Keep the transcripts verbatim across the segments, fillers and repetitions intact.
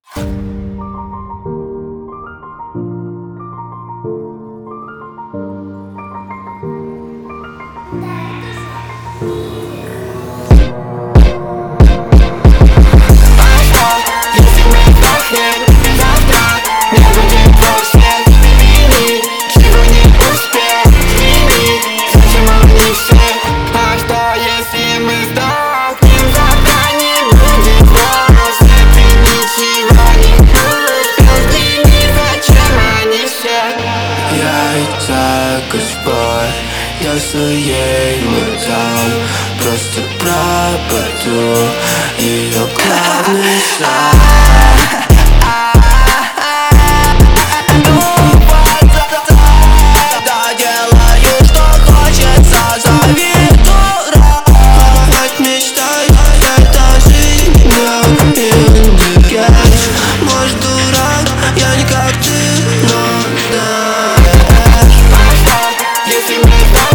Если ей мы там просто пропаду, ее главный шаг. Да делаю, что хочется, зови дурак. Хоть мечтай, это жизнь не индикаешь. Может, дурак, я не как ты, но знаешь. Если мы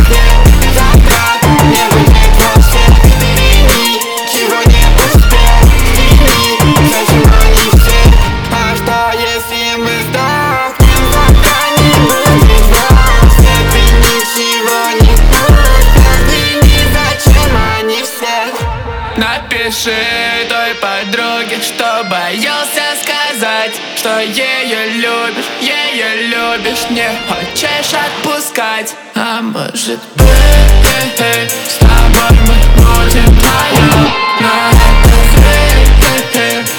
Напиши той подруге, что боялся сказать, что ее любишь, ее любишь, не хочешь отпускать. А может быть, с тобой мы будем вдвоем, но это